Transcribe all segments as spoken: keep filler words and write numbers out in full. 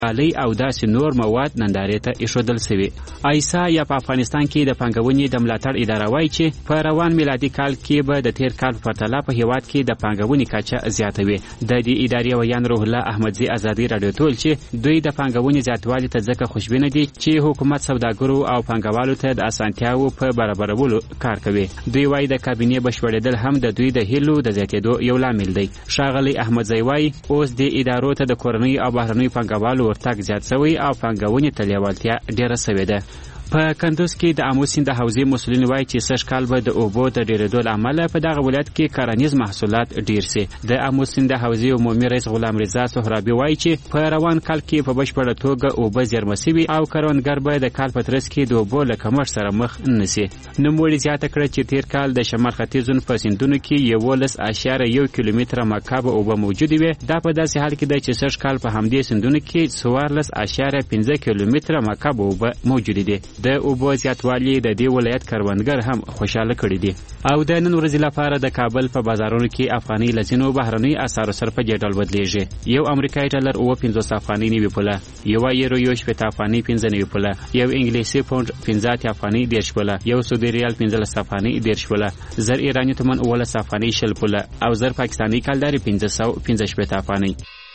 علي او داسې نور مواد نندارې ته ایښودل شوي. ایسا یا په افغانستان کې د پانګونې د ملاتړ اداره وایي چې په روان میلادي کال کې به د تیر کال په پرتله په هیواد کې د پانګونې کچه زیاته وي. د دې ادارې ویان روح الله احمدزي ازادي راډیو ټول چې دوی د پانګونې زیاتوالي ته ځکه خوشبینه دي چې حکومت سوداګرو او پانګوالو ته د اسانتیاو په برابرولو کار کوي. دوی وایي د کابینې بشپړېدل هم د دوی د هیلو د زیاتېدو یو لامل دی. ښاغلی احمدزي وایي اوس د ادارو ته د کورنۍ او بهرنیو پانګوالو ورتګ زیات شوی او پانګونې ته لیوالتیا ډېره شوې ده. په کندوز کې د آمو سیند د حوزې مسؤلین وایي چې سږ کال به د اوبو د ډېرېدو له امله په دغه ولایت کې کرنیز محصولات ډېر سي. د آمو سیند د حوزې عمومي رئیس غلام رضا سهرابي وایي چې په روان کال کې په بشپړه توګه اوبه زیرمه سوي او کروندګر به د کال په ترڅ کې د اوبو له کمښت سره مخ نه سي. نوموړي زیاته کړه چې تیر کال د شمال ختیځ په سیندونو کې یولس اعشاریه یو کیلومتره مکعب اوبه موجودې وې. دا په داسې حال کې ده چې سږ کال په همدې سیندونو کې څوارلس اعشاریه پنځه کیلومتره مکعب اوبه موجودې دي. د اوبو زیاتوالی د دې ولایت کروندګر هم خوشاله کړي دي. او د نن ورځې لپاره د کابل په بازارونو کې افغاني له ځینو بهرنیو اسعارو سره په دې ډول بدلیږي. یو امریکایي ډالر اوه پنځوس افغاني نوي پوله، یو یورو یو شپېته افغاني پنځه نوي پوله، یو انګلیسي پونډ پنځه اتیا افغاني دېرش پوله، یو سعودي ریال پنځلس افغاني دېرش پوله، زر ایراني تومن اوولس افغاني شل پوله او زر پاکستاني کلداري پنځه سوه پنځه شپېته افغاني.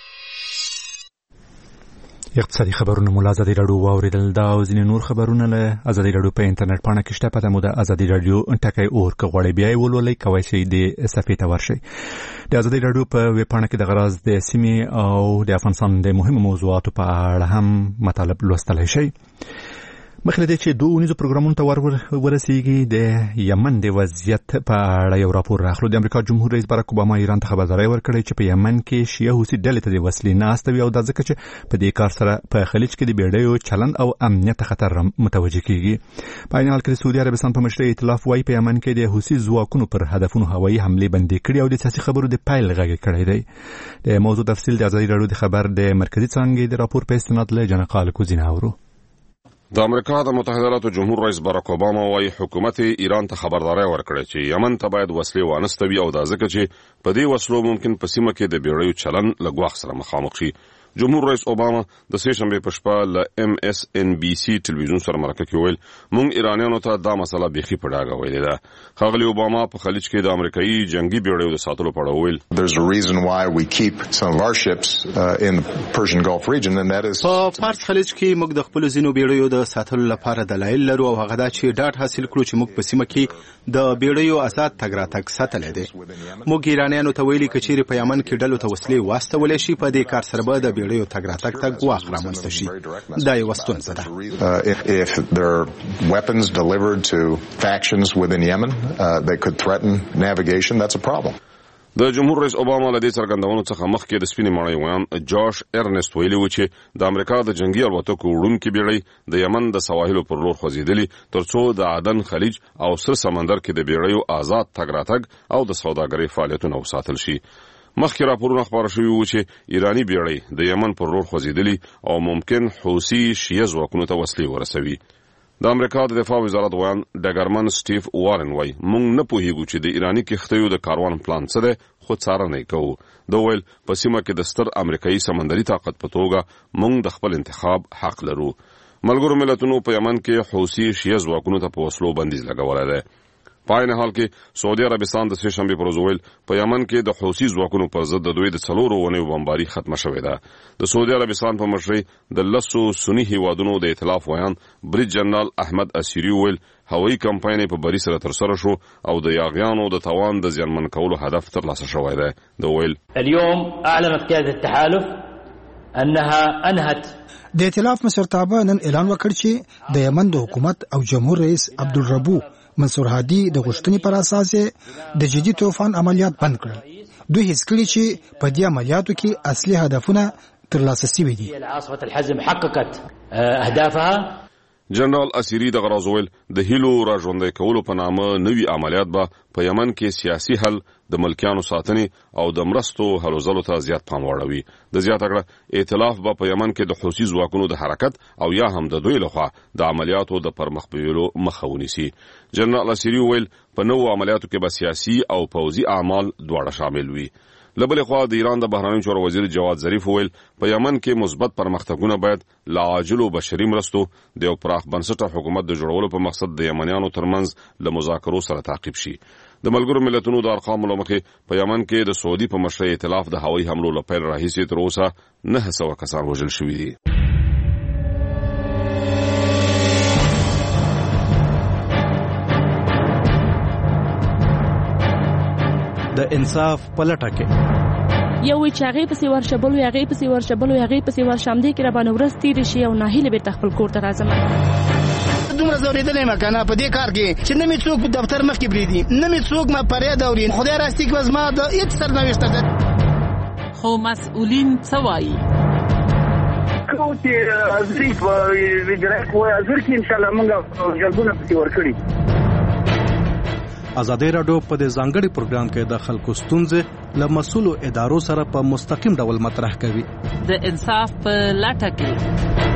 اقتصادي خبرونه مو له ازادي راډیو واورېدل. دا او ځینې نور خبرونه له ازادي راډیو په انټرنیټ پاڼه کې شته. پته مو د ازادي راډیو ټکی اور که غواړئ بیا یې ولولئ کولی شئ د صفحې ته ورشئ. د ازادي راډیو په ویب پاڼه کې د غراض د سیمې او د افغانستان د مهمو موضوعاتو په اړه هم مطالب لوستلی شئ. مخکې له دې چې دوه اونیزو پروګرامونو ته ور ورسیږي د یمن د وضعیت په اړه یو راپور راخلو. د امریکا جمهور رئیس باراک اوباما ایران ته خبرداری ورکړی چې په یمن کې شیعه حوثي ډلې ته د وسلې نه استوي او دا ځکه چې په دې کار سره په خلیج کې د بیړیو چلند او امنیت خطر متوجه کیږي. په عین حال کې د سعودي عربستان په مشرۍ ائتلاف وايي په یمن کې د حوثي ځواکونو پر هدفونو هوایي حملې بندې کړي او د سیاسي خبرو د پیل غږ کړی دی. د موضوع تفصیل د ازادي راډیو د خبر د مرکزي څانګې د راپور په استناد له جنقال کوزینه اورو. د امریکا د متحده ایالاتو جمهور رئیس باراک اوباما وايي حکومت ایران ته خبرداری ورکړی چې یمن ته باید وسلې وانستوي او دا ځکه چې په دې وسلو ممکن په سیمه کې د بیړیو چلن له ګواښ سره مخامخ شي. جمهور رئیس اوباما د سه شنبه په شپه له ام اس ان بي سي ټلویزیون سره مرکه کې ویل مونږ ایرانیانو ته دا مسله بيخي په ډاګه ویلې ده. ښاغلی اوباما په خلیج کې د امریکایي جنگي بیړیو د ساتلو په اړه ویل There's a reason why we keep some of our ships uh, in the Persian Gulf region and that is په فارس خلیج کې موږ د خپل زینو بیړیو د ساتلو لپاره دلایل لرو او هغه دا چې ډاډ حاصل کړو چې موږ په سیمه کې د بیړیو آزاد تګ راتګ ساتلی دی. موږ ایرانیانو ته ویلي که چیرې په یمن کې ډلو ته وسلې واستولی شي په دې کار سره به د بیړیو تګ راتګ ته ګواښ رامنځته شي. دا یوه ستونزه ده. If there are weapons delivered to factions within Yemen uh, that could threaten navigation, that's a problem. د جمهور رئیس اوباما له دې څرګندونو څخه مخکې د سپینې ماڼۍ ویان جاش ارنست ویلي و چې د امریکا د جنگي الوتکو وړونکي بیړۍ د یمن د سواحلو پر لور خوځېدلي ترڅو د عدن خلیج او سره سمندر کې د بیړیو آزاد تګ راتګ او د سوداګرۍ فعالیتونه وساتل شي. مخکې راپورونه خپاره شوي وو چې ایرانی بیړۍ د یمن پر لور خوځېدلي او ممکن حوثي شیعه ځواکونو ته وسلې ورسوي. د امریکا د دفاع وزارت ویان ډګرمن سټیف وارن وایي موږ نه پوهیږو چې د ایرانی کښتیو د کاروان پلان څه دی خو څارنه یې کوو. د ویل په سیمه کې د ستر امریکایي سمندري طاقت په توګه موږ د خپل انتخاب حق لرو. ملګرو ملتونو په یمن کې حوثي شیعه ځواکونو ته په وسلو بندیز لګولی دی. په عین حال کې سعودي عربستان د سه شنبې پر ورځ ویل په یمن کې د حوثي ځواکونو پر ضد د دوی د څلورو اونیو بمباري ختمه شوې ده. د سعودي عربستان په مشرۍ د لسو سني هیوادونو د ائتلاف ویان بریج جنرال احمد اسیری ویل هوایي کمپاین په بری سره ترسره شو او د یاغیانو د توان د زیانمن کولو هدف ترلاسه شوی دی. د ویل اليوم اعلنت قياده التحالف انها انهت د ائتلاف مشرتابه نن اعلان وکړ چې د یمن د حکومت او جمهور رئیس عبدالربو منصور هادي د غوښتنې پر اساس د جدي طوفان عملیات بند کړل. دوی هیڅ کړي چې په دې عملیاتو کې اصلي هدفونه ترلاسه شوي دي. عاصفه الحزم حققت اهدافها. جنرال اسیری د غراز ویل د هیلو را ژوندۍ کولو په نامه نوي عملیات به په یمن کې سیاسي حل د ملکیانو ساتنې او د مرستو هلو ځلو ته زیات پام واړوي. د زیاته کړه ائتلاف به په یمن کې د حوثي ځواکونو د حرکت او یا هم د دوی لخوا د عملیاتو د پرمخ بیولو مخه ونیسي. جنرال اسیری ویل په نوو عملیاتو کې به سیاسي او پوځي اعمال دواړه شامل وي. لبل خوا د ایران د بهرنیو چارو وزیر جواد ظریف ویل په یمن کې مثبت پرمختګونه باید لا عاجل او بشري مرستو د یو پراخ بنسټه حکومت د جوړولو په مقصد د یمنیانو ترمنځ له مذاکرو سره تعقیب شي. د ملګرو ملتونو د ارقامو له مخې په یمن کې د سعودي په مشرۍ ائتلاف د هوایي حملو له پیل راهیسې تر اوسه نه سوه کسان وژل شوي دي. د انصاف پلټه کې یو وی چې هغه پسې ورشبل وي هغه پسې ورشبل وي هغه پسې ورشم دي کې را باندې ورس تیر شي او ناهیله به خپل کور ته راځم. دومره زوریدلې مکنه په دې کار کې چې نه می څوک په دفتر مخ کې بریدي نه می څوک ما پرې دوري خدای راستي کې وزما د هیڅ سرنوشت ده. خو مسؤلین څه وایي؟ کوتي ظریف ویډرک و ازر کې ان شاء الله موږ جلبونه پکې ورکړي. ازادي راډیو په دې ځانګړي پروګرام کې د خلکو ستونزې له مسؤلو ادارو سره په مستقیم ډول مطرح کوي. د انصاف په لټه کې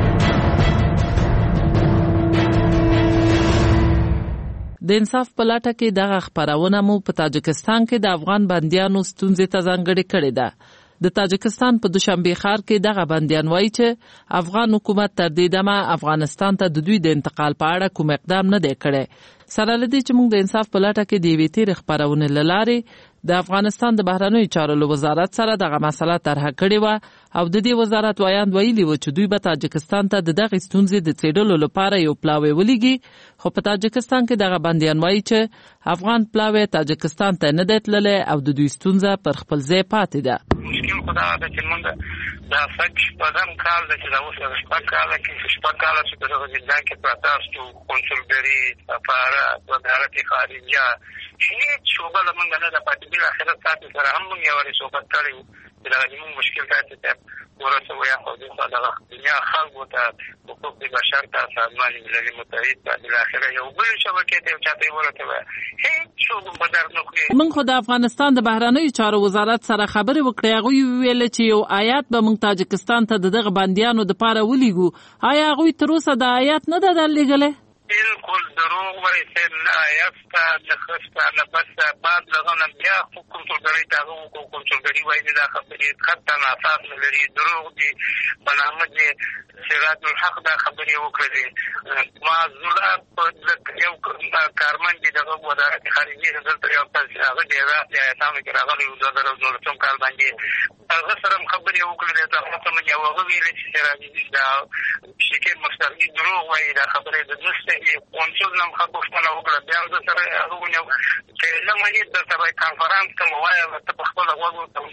د انصاف په لټه کې دغه خبرونه مو په تاجکستان کې د افغان بندیانو ستونزې ته ځانګړې کړې ده. د تاجکستان په دوشنبه ښار کې دغه بندیان وایي چې افغان حکومت تر دې دمه افغانستان ته د دوی د انتقال په اړه کوم اقدام نه دی کړی. سره لدی چې موږ د انصاف په لټه کې د یوې تېرې خپرونې له لارې د افغانستان د بهرنیو چارو له وزارت سره دغه مسله طرحه کړې وه او د دې وزارت وایاند ویلي و چې دوی به تاجکستان ته د دغې ستونزې د څېړلو لپاره یو پلاوی ولیږي. خو په تاجکستان کې دغه بندیان وایي چې افغان پلاوی تاجکستان ته نه دی تللی او د دوی ستونزه پر خپل ځای پاتې ده. مشکل خو دا ده چې موږ دا شپږ شپږم کال ده چې دا اوس شپږ کاله کې شپږ کاله چې په دغه زندان کې پراته استو کنسولګري سفارت وزارت خارجه هیڅ شعبه له موږ نه ده پاتې. بالاخره ساتي سره هم موږ یوارې صحبت کړی وو چې دغه زموږ مشکل دا چې ورسوي یا خو دې خوا دغه دنیا خلکو ته حقوق د بشر ته سازمان ملل متحد ته بالاخره یو بل شبکې ته یو چا ته یې ورسوي هیڅ شعبه به در نه کړي. موږ خو د افغانستان د بهرنیو چارو وزارت سره خبرې وکړې. هغوی وویل چې یو آیات به موږ تاجکستان ته د دغه بندیانو دپاره ولیږو. آیا هغوی تر اوسه د آیات نه ده درلېږلی؟ بالکل دروغ وایي صاحب، نه آیات شته نه ښه شته نه بد شته. بعد له هغه نه بیا خو کنټرولګرۍ ته هغه وکړو کنټرولګري وایي دا خبرې خط نه اساس نه لري، دروغ دي. بنامه دې سراج الحق دا خبرې وکړې. معذوره یو کارمند دي دغه وزارت خارجي دلته یو هغه د عراق د ایتامو کې راغلی و دوه زره نولسم کال باندې هغه سره هم خبرې وکړلې. د هغه څه یو هغه ویلې چې سراج دا شکر مسترګي دروغ وایي دا خبرې د نشته. کونسل نم خپل وکړه بیا د سره هغه ونیو چې نه مې د سره کانفرنس کوم وایي ته په خپل غوږو ته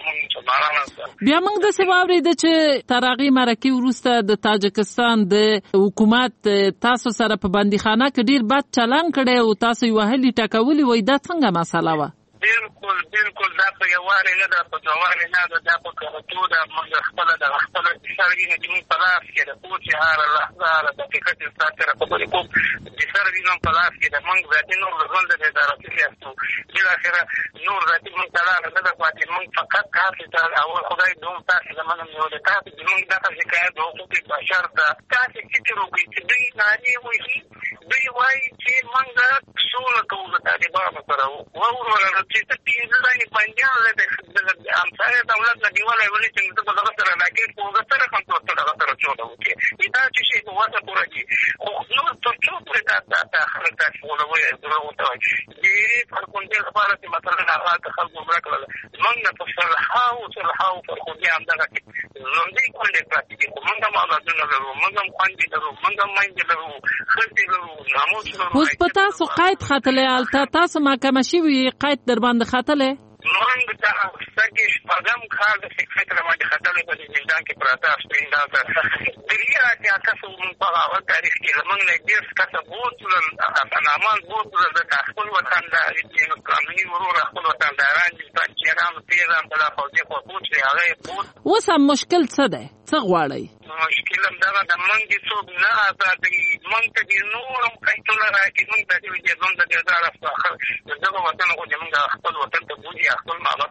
ونیو. بیا موږ د څه واورېده چې تر هغې مرکې وروسته د تاجکستان د حکومت تاسو سره په بندیخانه کې ډېر بد چلند کړی او تاسو یې وهلي ټکولي وایي. دا څنګه مسله وه؟ بالکل بالکل دا په یووارې نه ده، په دووارې نه ده، دا په کارتو ده. موږ خپله دغه خپله سروي نه زموږ په لاس کې ده. پوچې هره لحظه هره دقیقه چې ستا سره خبرې کوم د سروي هم په لاس کې ده. موږ ذاتي نور د ژوند د ادارتي یاستو بالاخره نور ذاتي موږ ته لاره نه ده پاتې. موږ فقط تاسې ته اول خدای دوم تاسې له منه نیولې تاسې زموږ دغه شکایت د حقوق بشر ته تاسې فکر وکړئ چې دوی نارې وهي، دوی وایي چې موږ سوله کوو د طالبانو سره وورولله چې ته پېنځه ځایې بندیان له همسایه دولت نه نیولی ولې چې ته به دغه سره راکېټ په اوږه سره هم ته دغه سره چوله وکړې. دا چې شی په وسه پوره دي خو نور تر څو پورې دا خلک تاسې غولوئ دروغ ورته وایي. ډېرې فرخوندې لپاره چې مثلا هغه هلته خلکو مړه کړله موږ نه په سلهاوو سلهاوو فرخوندې همدغه کې ژوندۍ کونډې پراتې دي. خو موږ هم اولادونه لرو، موږ هم خویندې لرو، موږ هم میندې لرو، ښځې لرو، ناموس لرو. اوس په تاسو قید ختلی هلته تاسو محکمه شوي قید در باندې ختلی؟ موږ د سږي شپږم کال د سکسټ را باندې ختلی په دې زندان کې پراته اسپریندا ته درې اتیا کسه موږ په هغه تاریخ کې له موږ نه ډېر کسه بوتلل افغانان بوتلل د خپل وطندار دي قانوني ورور خپل وطنداران دي پنجیران پیران بلا فوجي خو پوښتنه هغه بوت. اوس هم مشکل څه دی؟ څه غواړئ؟ مشکل هم دغه د موږ څوک نه ازادوي، موږ ته دې نور هم قیدونه راکړي. موږ ته دې ژوند د ځار اخر دغه وطن خو زموږ خپل وطن ته بوځي، خپل مالک ته بوځي.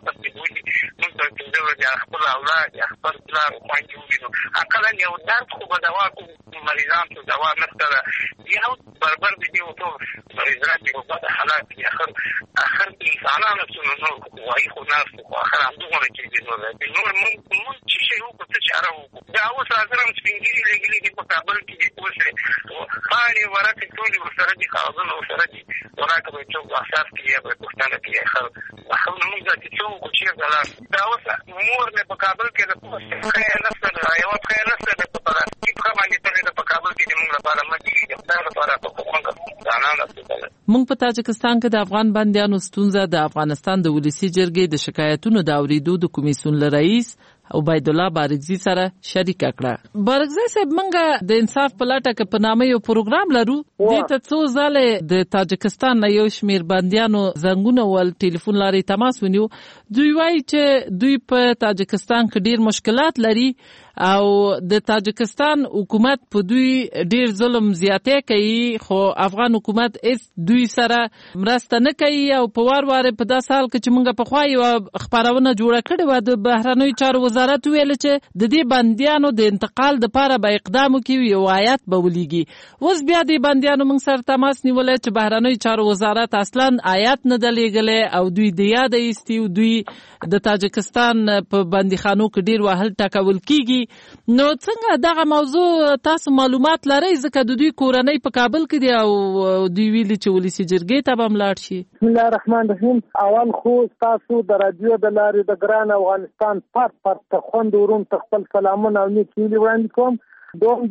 ونی موږ ته پنځه ورځې خپل اولاد یا خپل پلار خویندې ووینو اقلا یو درد خو به دوا کوو مریضان ته دوا نشته ده یو بربر دي دي ورته مریضان دي په بده حالات دي اخر اخر انسانانو څه نو وایي خو ناس خو اخر همدغونه کېږي نو نور موږ موږ چې شی وکړو څه چاره وکړو دا اوس حاضر هم سپین ږیري لګلي دي په کابل کې دي اوس پاڼې ورقې ټولې ورسره دي کاغذونه ورسره دي وراکه به څوک احساس کړي یا به پوښتنه کړي اخر اخر نو موږ داسې څه وکړو چېرته لاړ دا اوس مور مې په کابل کې د پښې یې نشته ده یوه پښه یې نشته ده په پلاستیک پښه باندې تللې ده په کابل کې د موږ لپاره مه کېږي د خدای لپاره په کومه ځانان رسېدلی موږ په تاجکستان کې د افغان بندیانو ستونزه د افغانستان د ولسي جرګې د شکایتونو د اورېدو د کمیسیون له رئیس عبید الله بارګزي سره شریکه کړه. بارګزي صاحب موږ د انصاف په لټه کې په نامه یو پروګرام لرو. دې ته څو ځله د تاجکستان نه یو شمېر بندیانو زنګونه ول ټلیفون لارې تماس ونیو. دوی وایي چې دوی په تاجکستان کې ډېر مشکلات لري او د تاجکستان حکومت په دوی ډېر ظلم زیاتې کوي خو افغان حکومت هیڅ دوی سره مرسته نه کوي او په وار وار په داسې حال کې چې موږ پخوا یوه خپرونه جوړه کړې وه د بهرنیو چارو وزارت ویل چې د دې بندیانو د انتقال دپاره به اقدام وکړي یو آیات به ولیږي. اوس بیا دې بندیانو موږ سره تماس نیولی چې بهرنیو چارو وزارت اصلا آیات نه ده لیږلی او دوی د یاده ایستي او دوی د تاجکستان په بندیخانو کې ډېر وهل ټکول کیږي. نو څنګه دغه موضوع تاسو معلومات لرئ ځکه د دوی کورنۍ په کابل کې دي او دوی ویلي چې ولسي جرګې ته به هم لاړ شي؟ بسم الله الرحمن الرحیم. اول خو تاسو د رادیو د لارې د ګران افغانستان پات پات ته خوند ورون ته خپل سلامونه او نیک هیلې وړاندې کوم. دوم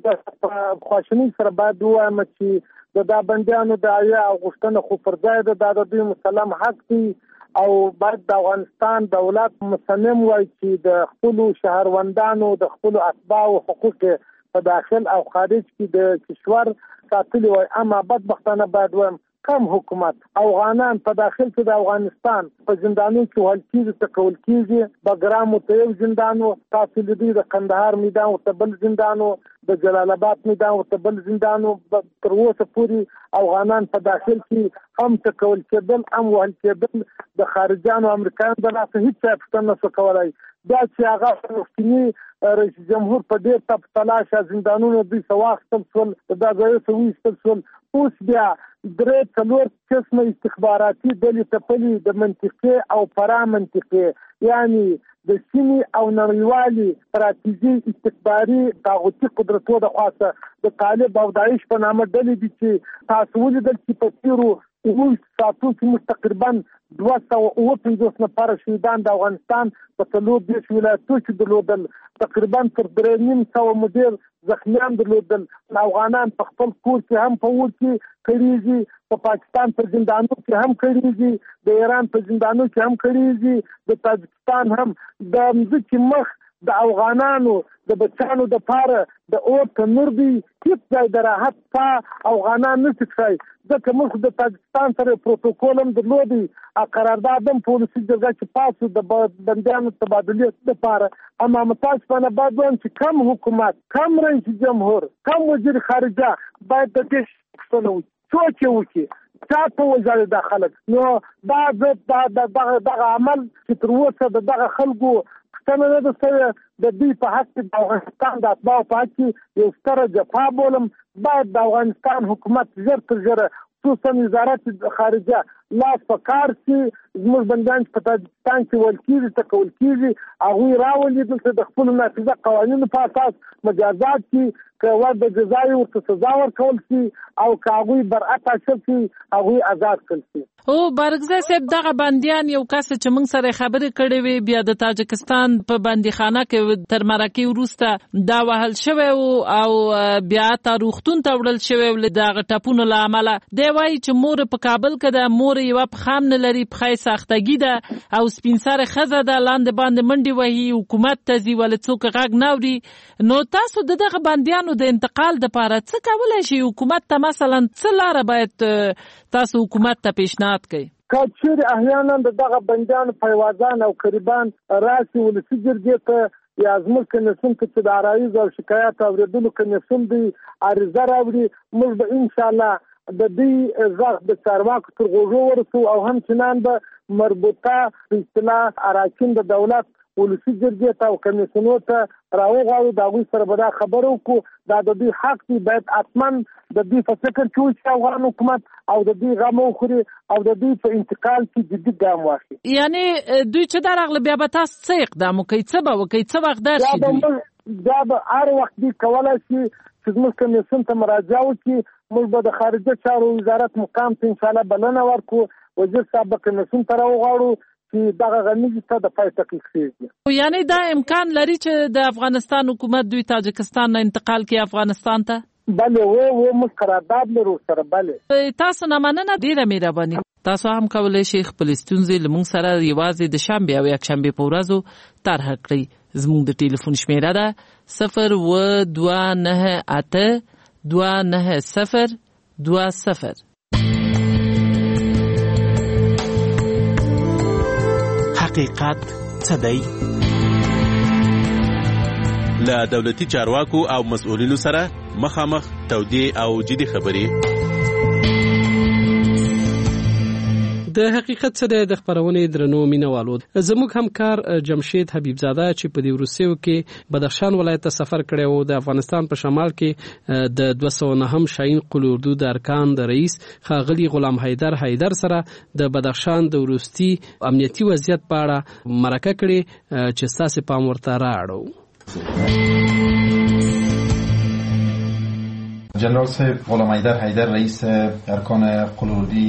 د خواشینۍ سره باید ووایم چې د دا بندیانو د اویا غوښتنه خو پر ځای ده دا د دوی مسلم حق دی او باید د افغانستان دولت مصمم وای چې د خپلو شهروندانو د خپلو اتباعو حقوق په داخل او خارج کې د کشور ساتلي وای. اما بدبختانه باید وایم کم حکومت افغانان په داخل کې د افغانستان په زندانو کې وهل کېږي تکول کېږي. بګرامو ته یو زندان و، تاسو لیدئ د کندهار میدان ورته بل زندان و، د جلال آباد میدان ورته بل زندان و. تر اوسه پورې افغانان په داخل کې هم تکول کېدل هم وهل کېدل. د خارجانو امریکایانو د لاسه هېڅ چا پوښتنه نشو کولی. بیا چې هغه مخکني رئیس جمهور په ډېر تپ تلاشه زندانونو دوی څه واخیستل شول، دا ځایو څه وایستل شول. اوس بیا درې څلور قسمه استخباراتي ډلې تپلي د منطقې او فرا منطقې یعنی د سیمې او نړیوالي ستراتیژي استخباري طاغوتي قدرتونو د خاصه د طالب او داعش په نامه ډلې دي چې تاسو ولیدل چې په تیرو اووه ساعتونو کې موږ تقریبا دوه سوه اووه پنځوس نفره شهیدان د افغانستان په څلور دېرش ولایتونو کې درلودل. تقریبا تر درې نیم سوه مدیر زخمیان درلودل. افغانان په خپل کور کې هم په اور کې کړېږي، په پاکستان په زندانو کې هم کړېږي، د ایران په زندانو کې هم کړېږي، د تاجکستان هم. د مځکې مخ د افغانانو د بچانو د پاره د اور تنور دی، هیڅ ځای د راحت پا افغانان نشي کړی ځکه موږ د تاجکستان سره پروتوکول هم درلودی، قرارداد هم په ولسي جرګه کې پاس و د بندیانو تبادلې لپاره. اما متاسفانه باید وایم چې کم حکومت، کم رئیس جمهور، کم وزیر خارجه باید د دې پوښتنه وکړي، څوک یې وکړي، چا ته وژاړي دا خلک. نو دا دغه عمل چې تر اوسه د دغه خلکو پوښتنه نه ده سوې، د دوی په حق کې د افغانستان د اتباعو په حق کې یو ستره جفا بولم. باید د افغانستان حکومت ژر تر ژره خصوصا وزارت خارجه لاس په کار شي. زموږ بندیان چې په تاجکستان کې ویل کېږي تکول کېږي هغوی راولي دلته د خپلو نافذه قوانینو په اساس مجازات کړي، که ور د جزایي ورته سزا ورکول شي او که هغوی برأت اخیستل شي هغوی آزاد کړل شي. او بارګزی صاحب دغه بندیان یو کس چې موږ سره خبرې کړې وې بیا د تاجکستان په بندیخانه کې تر مرکې وروسته دا وهل شوی او بیا تا روغتون ته وړل شوی و دغه ټپونو له امله. دی وایي چې مور په کابل کې ده، مور یوه پښه هم نه لري، پښه یې ساختګي ده او سپین سره ښځه ده، لاندې باندې منډې وهي، حکومت ته ځي ولې څوک غږ نه اوري. نو تاسو د دغه بندیانو د انتقال دپاره څه کولی شي؟ حکومت ته مثلا څه لاره باید تاسو حکومت ته پیشنهاد کوي؟ که چیرې احیانا د دغه بندیانو پیوازان او قریبان راشي ولسي جرګې ته یا زموږ کمیسیون ته چې د عرایضو او شکایاتو اورېدلو کمیسیون دی عریضه راوړي، موږ به انشاءالله د دې ځخ د چارواکو تر غوږو ورسو او همچنان به مربوطه په اصطلاح اراکین د دولت ولسی جرګې ته او کمیسیونو ته راوغواړو د هغوی سره به دا خبرې وکړو دا د دوی حق دی باید حتما د دوی په فکر کې وي افغان حکومت او د دوی غم وخوري او د دوی په انتقال کې جدي ګام واخلي. یعنی دوی چې دا راغله بیا به تاسو څه اقدام وکړئ، څه به وکړئ، څه وخت درشي دوی؟ دا به هر وخت دوی کولی شي چې زموږ کمیسیون ته مراجعه وکړي. موږ به د خارجه چارو وزارت مقام ته انشاءالله بلنه ورکړو، وزیر صاحب به کمیسیون ته راوغواړو چې دغه غنیږي ته د پای تحقیق کیږي. یعنی دا امکان لري چې د افغانستان حکومت دوی تاجکستان نه انتقال کړي افغانستان ته؟ بله و و موږ قرارداد لرو سره. بله تاسو نه مننه، ډیره مهرباني. تاسو هم کولی شئ خپل ستونزې له موږ سره یوازې د شنبې او یکشنبې په ورځو طرح کړئ. زموږ د ټلیفون شمیره ده صفر و دوه نهه اته دوه نهه صفر دوه صفر. حقیقت څه دی؟ له دولتي چارواکو او مسؤلینو سره مخامخ تودې او جدي خبرې. د حقیقت څه دی د خبرونې درنو مینوالو. زموږ همکار جمشید حبیبزاده چې په دې وروستیو کې بدخشان ولایت ته سفر کړی و، د افغانستان په شمال کې د دوه سوه نهم شاهین قل اردو د ارکان د رئیس ښاغلي غلام حیدر حیدر سره د بدخشان د وروستي امنیتي وضعیت په اړه مرکه کړې چې ستاسې پام ورته رااړو. جنرال صاحب غلام حیدر حیدر رئیس ارکان قل اردو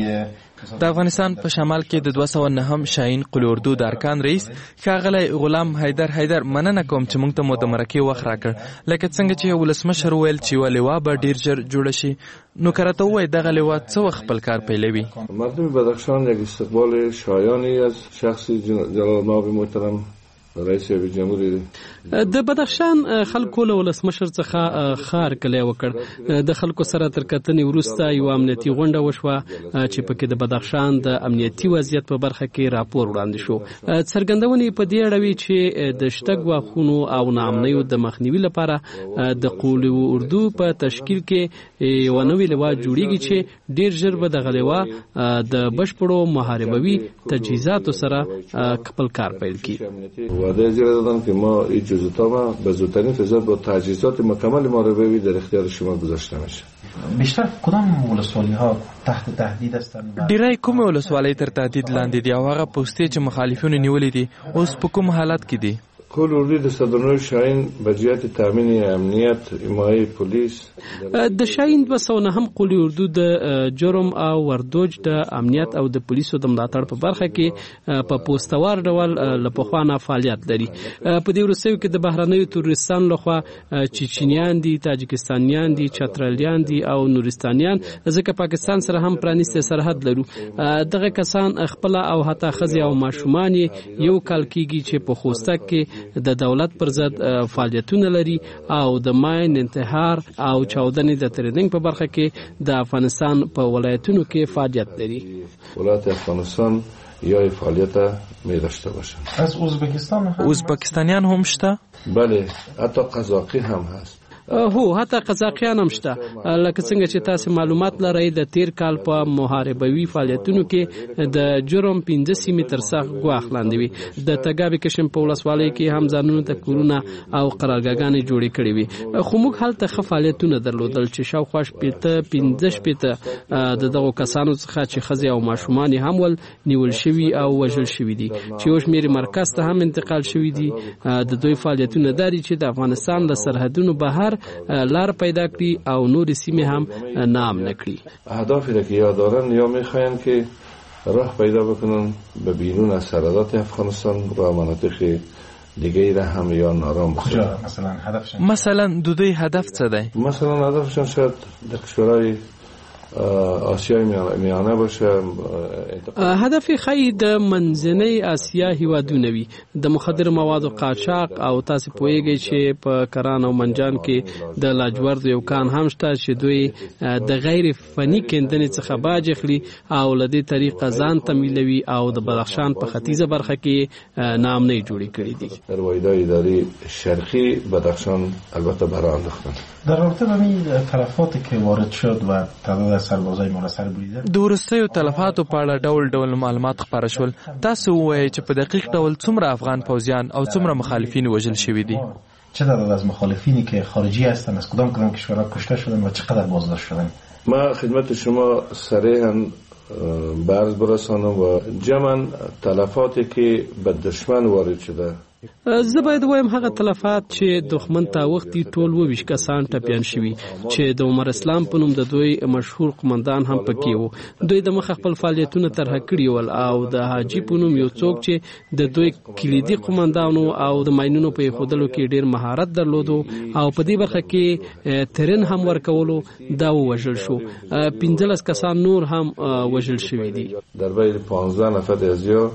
د افغانستان په شمال کې د دوه سوه نهم شاهین قل اردو د ارکان رئیس ښاغلی غلام حیدر حیدر مننه کوم چې موږ ته مو د مرکې وخت راکړ. لکه څنګه چې ولسمشر وویل چې یوه لوا به ډیر ژر جوړه شي، نو که راته ووایي دغه لوا څه وخت خپل کار پیلوي؟ مردم بدخشان یک استقبال شایانی از شخص جلال مآب محترم رئیس جمهوری د بدخشان خلکو له ولسمشر څخه خار کلی وکړ. د خلکو سره تر کتنې وروسته یو امنیتي غونډه وشوه چې پکې د بدخشان د امنیتي وضعیت په برخه کې راپور وړاندې شو. څرګندونې په دې اړه وي چې د شته ګواښونو او ناامنیو د مخنیوي لپاره د قول اردو په تشکیل کې یوه نوې لوا جوړیږي چې ډیر ژر به دغه لوا د بشپړو محاربوي تجهیزاتو سره خپل کار پیل کړي. وعده اجرا دادن که ما این جزئیات به زودترین فرصت با تجهیزات مکمل محاربوی در اختیار شما گذاشته میشه. بیشتر کدام ولسوالی ها تحت تهدید هستند؟ ډیری کوم ولسوالی تر تهدید لاندې دي او هغه پوستې چې مخالفینو نیولې دي اوس په کوم حالت کې دي؟ قل اردو د صدرنوی شاهین به جهت تامین امنیت حمایه پولیس د شاهین دوه سوه نهم قل اردو د جرم او وردوج د امنیت او د پولیسو د ملاتړ په برخه کې په پوستوار ډول له پخوا نه فعالیت لري. په دې وروستیو کې د بهرنیو تروریستانو لخوا چچنیان دي، تاجکستانیان دي، چترالیان دي او نورستانیان، ځکه پاکستان سره هم پرانیستی سرحد لرو. دغه کسان خپل او حتی ښځې او ماشومان یو کال کېږي چې په خوسته کې د دولت پر ضد فعالیتونه لري او د ماین انتحار او چاودنې د تریدنګ په برخه کې د افغانستان په ولایتونو کې فعالیت لري. ولایت افغانستان یا فعالیت می داشته باشند. از ازبکستان هم ازبکستانیان هم شته؟ بله، حتی قزاقی هم هست. هو حتی قزاقیان هم شته. لکه څنګه چې تاسو معلومات لرئ د تیر کال په محاربوي فعالیتونو کې د جرم پنځه سیمې تر سخت ګواښ لاندې وي. د تګابي کشم په ولسوالۍ کې هم ځانونو ته کورونه او قرارګاګانې جوړې کړې وي. خو موږ هلته ښه فعالیتونه درلودل چې شاوخوا شپېته پنځه شپېته د دغو کسانو څخه چې ښځې او ماشومان هم ول نیول شوي او وژل شوي دي چې یو شمېر مرکز ته هم انتقال شوي دي. د دوی فعالیتونه داري چې د افغانستان له سرحدونو بهر لار پیدا کړي او نور سیمه هم نام نکړي. اهدافی را که یا دارن یا میخواین که راه پیدا بکنن به بیرون از سرحدات افغانستان و مناطق دیگه را هم یا نارام بکنن. مثلا هدفشون مثلا دو دوی هدف څه دی؟ مثلا هدفشون شاید در کشورهای آسیای میانه باشه. هدف خی د منځنۍ آسیا هیوادونه وي. د مخدر موادو قاچاق او تاسو پوهیږئ چې په کران او منجان کې د لاجورد یو کان هم شته چې دوی د غیر فني کیندنې څخه باج اخلي او له دې طریقه ځان تمویلوي او د بدخشان په ختیځه برخه کې نامنۍ جوړې کړې دي. در واحدهای اداری شرقی بدخشان البته برای انداختن. در رابطه با این تلفاتی که وارد شد و تعداد سربازای ما را سر بریده. د وروستیو تلفاتو په اړه ډول ډول معلومات خپاره شول. تاسو ووایئ چې په دقیق ډول څومره افغان پوځیان او څومره مخالفین وژل شوي دي؟ چه تعداد از مخالفینی که خارجی هستند از کدام کدام کشورها کشته شدن و چقدر بازداشت شدن؟ ما خدمت شما صریحاً برز برسانم و جمعاً تلفاتی که به دشمن وارد شده. زه باید وایم هغه تلفات چې دښمن ته وختي ټول وویشت کسان ټپیان شوي چې د عمر اسلام په نوم د دوی مشهور قمندان هم پکې وو. دوی د مخه خپل فعالیتونه طرح کړي ول او د حاجي په نوم یو څوک چې د دوی کلیدي قمندانو او د ماینونو په ایښودلو کې ډیر مهارت درلودو او په دې برخه کې ترن هم ورکولو دا ووژل شو. پنځلس کسان نور هم وژل شوي دي. در بین پانزده نفر از یا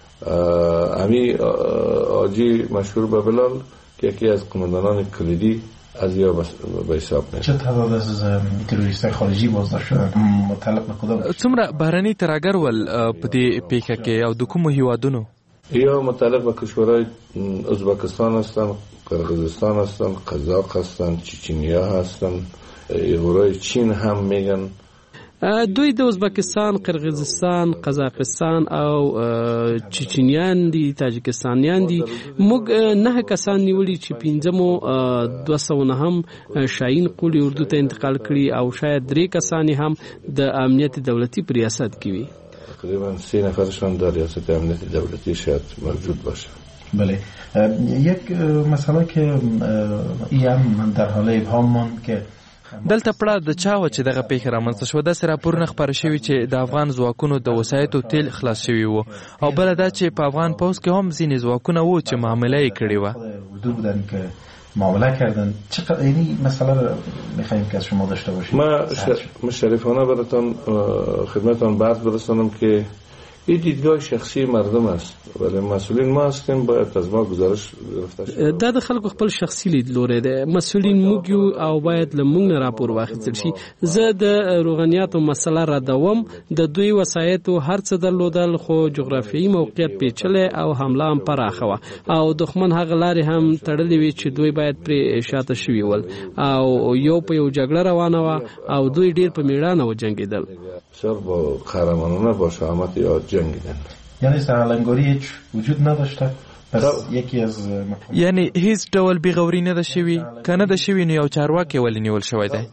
امی آجی مشهور به بلال که یکی از قماندانان کلیدی از یا به حساب میاد. چه تعداد از تروریستای خارجی بازداشت شدن؟ متعلق به کدام؟ څومره بهرني ترهګر ول په دې پیښه کې او د کومو هیوادونو؟ یا متعلق به کشورهای ازبکستان هستن، قرقیزستان هستن، قزاق هستن، چچنیا هستن، ایغورای چین هم میگن. دوی د ازبکستان، قرغیزستان، قزاقستان او چچنیان دي، تاجکستانیان دي. موږ نه کسان نیولي چې پنځمو دوه سوه نهم شاهین قولي اردو ته انتقال کړي او شاید درې کسان هم د امنیت دولتي په ریاست کې وي. تقریبا سه نفرشان در ریاست امنیت دولتی شاید موجود باشه. بله. یک مسئله که این من در حال ابهام ماند که دلته پړه د چا و چې دغه پیښه رامنځته شوه. داسې راپورونه خپاره شوي چې د افغان ځواکونو د وسایطو تیل خلاص شوي وو او بله دا چې په افغان پوځ کې هم ځینې ځواکونه وو چې معامله یې کړې وه. بودن که معامله کردن. چقدر یعنی مسئله رو میخوایم که از شما داشته باشیم؟ ما شریفانه براتون خدمتتان بحث برسانم که این دیدگاه شخصی مردم است ولی مسئولین ما هستیم باید از ما گزارش گرفته شي. دا د خلکو خپل شخصي لیدلوری دی. مسئولین موږ یو او باید له موږ نه راپور واخیستل شي. زه د روغنیاتو مسله ردوم. د دوی وسایطو هر څه درلودل خو جغرافیایي موقعیت پیچلی او حمله هم پراخه وه او دښمن هغه لارې هم تړلې وې چې دوی باید پرې شاته شوي ول او یو په یو جګړه روانه وه او دوی ډیر په میړانه وجنګېدل. بسیار با قهرمانانه با شهامت یا جنگیدن. یعنی سرهلنگاری هیچ وجود نداشته؟ پس یکی از یعنی هیڅ ډول بیغوري نه ده شوي؟ که نه ده شوي نو یو چارواکی ولې نیول شوی دی؟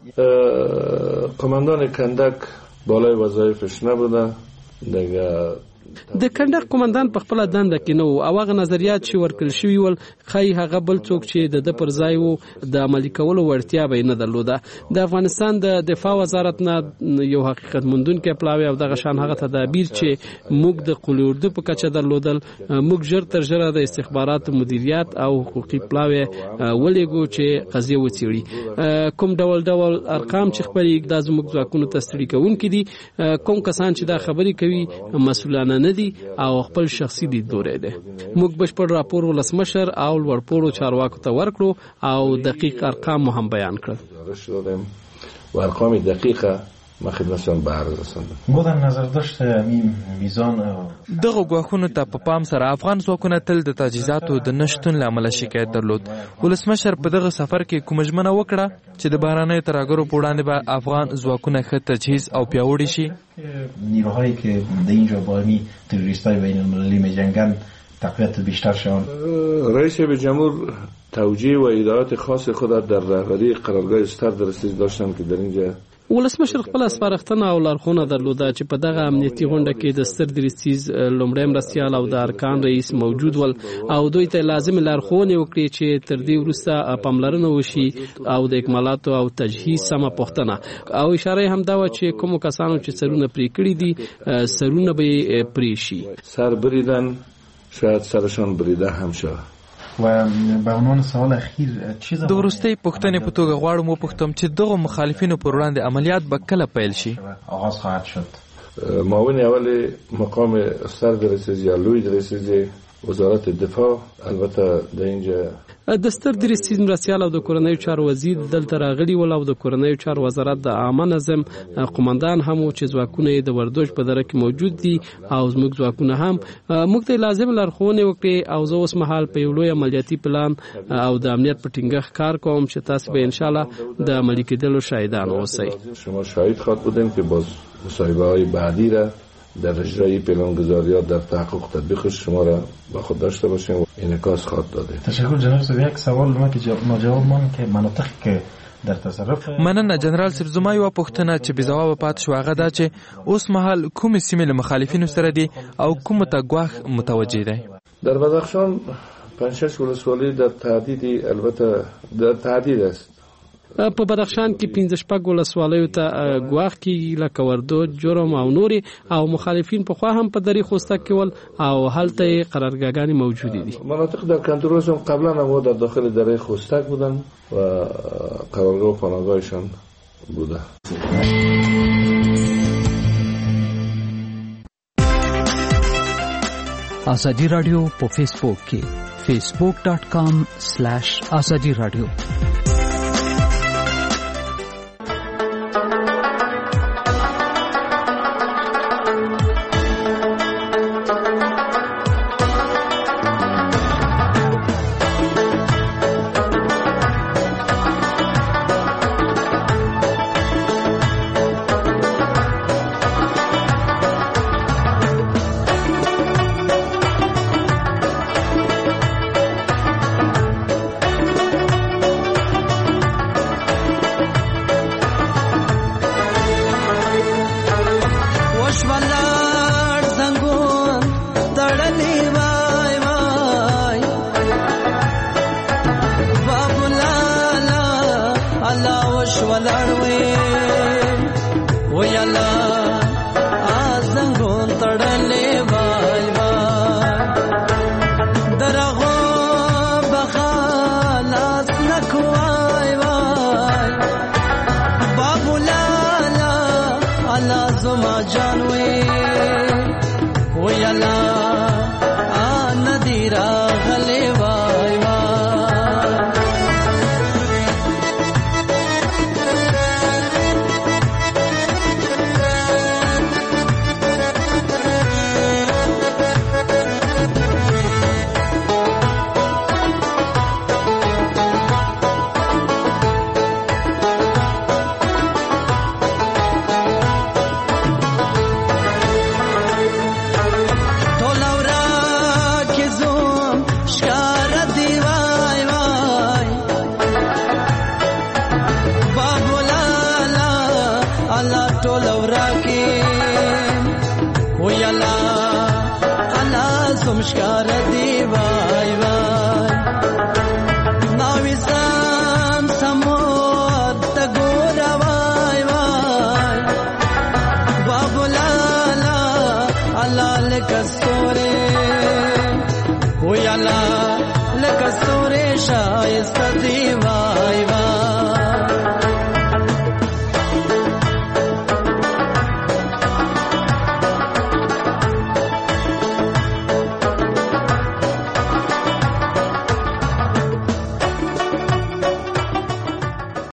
قماندان کندک بالای وظایفش نبوده. دیگه د کندک قومندان په خپل دنده کې نه وو او هغه نظریات چې ورکړل شوي ول ښایي هغه بل څوک چې د ده پر ځای وو د عملي کولو وړتیا به یې نه درلوده. د افغانستان د دفاع وزارت نه یو حقیقت موندونکی پلاوی او دغه شان هغه تدابیر چې موږ د قولي اردو په کچه درلودل موږ ژر تر ژره د استخباراتو مدیریت او حقوقي پلاوی ولېږو چې قضیه وڅېړي. کوم ډول ډول ارقام چې خپرېږي دا زموږ ځواکونو ته ستړي کوونکي دي. کوم کسان چې دا خبرې کوي مسؤلانه نه دي او خپل شخصي لیدلوری دی. موږ بشپړ راپور ولسمشر او لوړپوړو چارواکو ته ورکړو او دقیق ارقام هم بیان کړل. و ارقام دقیقه ما خدمتتان بعرض رساندم. بودن نظر داشته میزان دغه ګواښونو ته په پام سره افغان ځواکونه تل د تجهیزاتو د نشتون له امله شکایت درلود. ولسمشر په دغه سفر کې کومه ژمنه وکړه چې د بهرنیو ترهګرو په وړاندې به افغان ځواکونه ښه تجهیز او پیاوړي شي؟ نیروهایی که در اینجا با این تروریستای بین المللی میجنگن تقویت بیشتر شوند. رئیس جمهور توجیه و ایدهات خاص خود در رهبری قرارگاه استاد رسید داشتن که در اینجا ولسمشر خپل سپارښتنه او لارښوونه درلوده چې په دغه امنیتي غونډه کې د ستر دریڅیز لومړی مرستیال او د ارکان رئیس موجود ول او دوی ته لازم لارښوونې وکړي چې تر دې وروسته پاملرنه وشي او د اکمالاتو او تجهیز سمه پوښتنه او اشاره هم دا و چې کومو کسانو چې سرونه پرې کړي دي سرونه به پرې شي. سر بریدن شاید سرشان بریده هم شود. و به عنوان سوال اخیر چیز د وروستۍ پوښتنې په توګه غواړم وپوښتم چې دغه مخالفینو پر وړاندې عملیات به کله پیل شي؟ آغاز خواهد شد. معاون اول مقام سر رئیس یا لوی رئیس وزارت دفاع البته د اینجا د ستر درسیز مرسیال او د کورنیو چارو وزیر دلته راغلي ول او د کورنیو چارو وزارت د عامه نظم قومندان هم چې ځواکونه د وردوج په دره کې موجود دي او زموږ ځواکونه هم موږ ته لازم لارښوونې وکړي او زه اوس مهال په یو لوی عملیاتي پلان او د امنیت په ټینګښت کار کوم چې تاسو به ان شاء الله د عملي کېدلو شاهدان اوسئ. شما شاهد خواهد بودیم که باز مصاحبه های بعدی را در اجرای پلانگذاریات در تحقق تطبیقش شما را با خود داشته باشیم و انعکاس خواهد داده. تشکر جناب صاحب. یک سوال ما که جواب مان که مناطق که در تصرف مننه جنرال صاحب. زما یو پوښتنه چې بې ځوابه پاتې شو هغه دا چې اوس مهال کومې سیمې له مخالفینو سره دي او کومو ته ګواښ متوجه دی؟ در بدخشان پنج شش ولسوالۍ در تهدید البته در تهدید است. په بدخشان کې پنځه شپږ ولسوالیو ته ګواښ کیږي لکه وردوج، جرم او نورې او مخالفین په خوا هم په دری خوسته کول او هلته قرارګاهګانې موجودې دي. مناطق در کنترل هم قبلا هم در داخل دره خوستک بودن و قرارگاه و پناهگاهشان بوده. آزادی رادیو په فیسبوک کې facebook dot com slash azadi radio. لکه ستوري شایسته دیوال